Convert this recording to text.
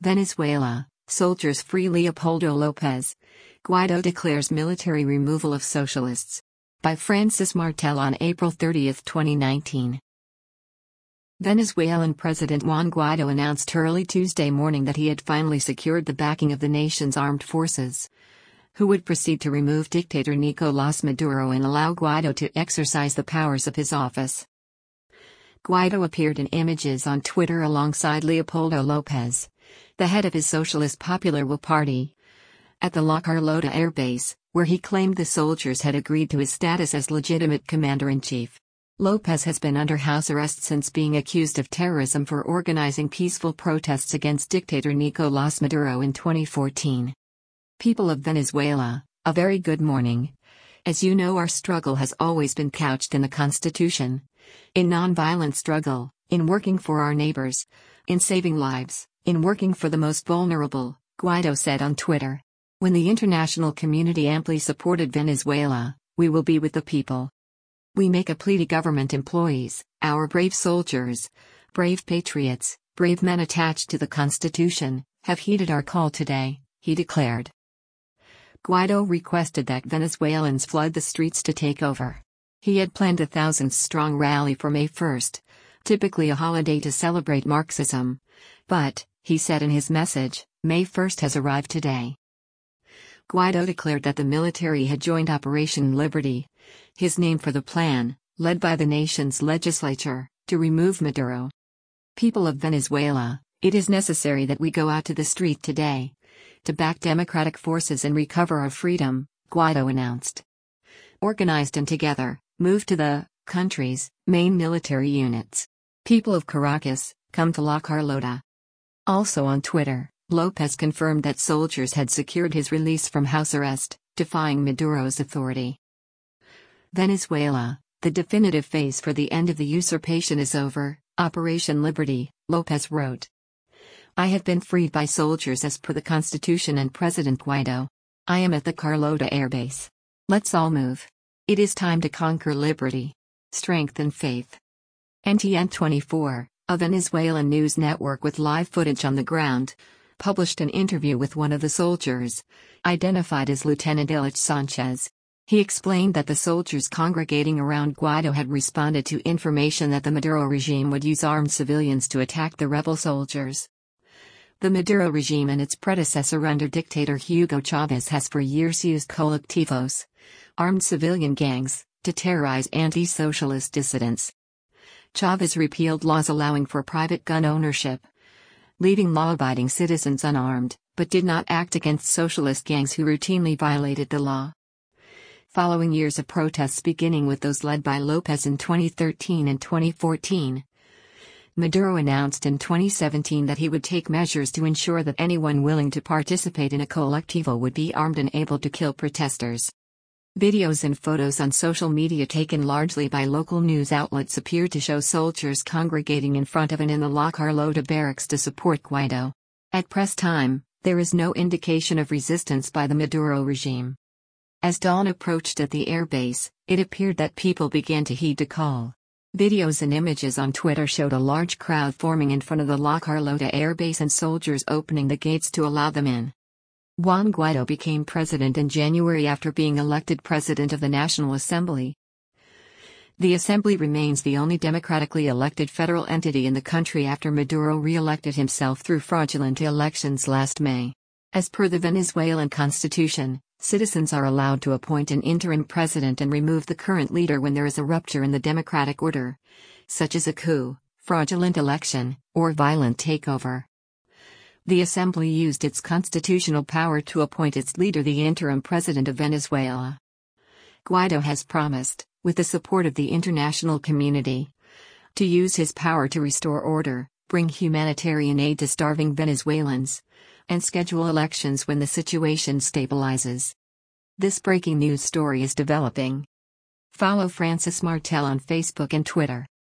Venezuela, soldiers free Leopoldo López. Guaido declares military removal of socialists. By Francis Martel on April 30, 2019. Venezuelan President Juan Guaido announced early Tuesday morning that he had finally secured the backing of the nation's armed forces, who would proceed to remove dictator Nicolás Maduro and allow Guaido to exercise the powers of his office. Guaido appeared in images on Twitter alongside Leopoldo López, the head of his Socialist Popular Will Party, at the La Carlota Air Base, where he claimed the soldiers had agreed to his status as legitimate commander-in-chief. López has been under house arrest since being accused of terrorism for organizing peaceful protests against dictator Nicolás Maduro in 2014. People of Venezuela, a very good morning. As you know, our struggle has always been couched in the Constitution, in nonviolent struggle, in working for our neighbors, in saving lives, in working for the most vulnerable, Guaido said on Twitter. When the international community amply supported Venezuela, we will be with the people. We make a plea to government employees, our brave soldiers, brave patriots, brave men attached to the Constitution, have heeded our call today, he declared. Guaido requested that Venezuelans flood the streets to take over. He had planned a thousands-strong rally for May 1, typically a holiday to celebrate Marxism. But, he said in his message, May 1 has arrived today. Guaido declared that the military had joined Operation Liberty, his name for the plan, led by the nation's legislature, to remove Maduro. People of Venezuela, it is necessary that we go out to the street today, to back democratic forces and recover our freedom, Guaido announced. Organized and together, move to the country's main military units. People of Caracas, come to La Carlota. Also on Twitter, López confirmed that soldiers had secured his release from house arrest, defying Maduro's authority. Venezuela, the definitive phase for the end of the usurpation is over, Operation Liberty, López wrote. I have been freed by soldiers as per the Constitution and President Guaido. I am at the Carlota Air Base. Let's all move. It is time to conquer liberty. Strength and faith. NTN24, a Venezuelan news network with live footage on the ground, published an interview with one of the soldiers, identified as Lieutenant Ilich Sanchez. He explained that the soldiers congregating around Guaido had responded to information that the Maduro regime would use armed civilians to attack the rebel soldiers. The Maduro regime and its predecessor under dictator Hugo Chavez has for years used colectivos, armed civilian gangs, to terrorize anti-socialist dissidents. Chavez repealed laws allowing for private gun ownership, leaving law-abiding citizens unarmed, but did not act against socialist gangs who routinely violated the law. Following years of protests beginning with those led by López in 2013 and 2014, Maduro announced in 2017 that he would take measures to ensure that anyone willing to participate in a colectivo would be armed and able to kill protesters. Videos and photos on social media taken largely by local news outlets appear to show soldiers congregating in front of and in the La Carlota barracks to support Guaido. At press time, there is no indication of resistance by the Maduro regime. As dawn approached at the airbase, it appeared that people began to heed the call. Videos and images on Twitter showed a large crowd forming in front of the La Carlota airbase and soldiers opening the gates to allow them in. Juan Guaido became president in January after being elected president of the National Assembly. The assembly remains the only democratically elected federal entity in the country after Maduro re-elected himself through fraudulent elections last May. As per the Venezuelan constitution, citizens are allowed to appoint an interim president and remove the current leader when there is a rupture in the democratic order, such as a coup, fraudulent election, or violent takeover. The assembly used its constitutional power to appoint its leader, the interim president of Venezuela. Guaido has promised, with the support of the international community, to use his power to restore order, bring humanitarian aid to starving Venezuelans, and schedule elections when the situation stabilizes. This breaking news story is developing. Follow Francis Martel on Facebook and Twitter.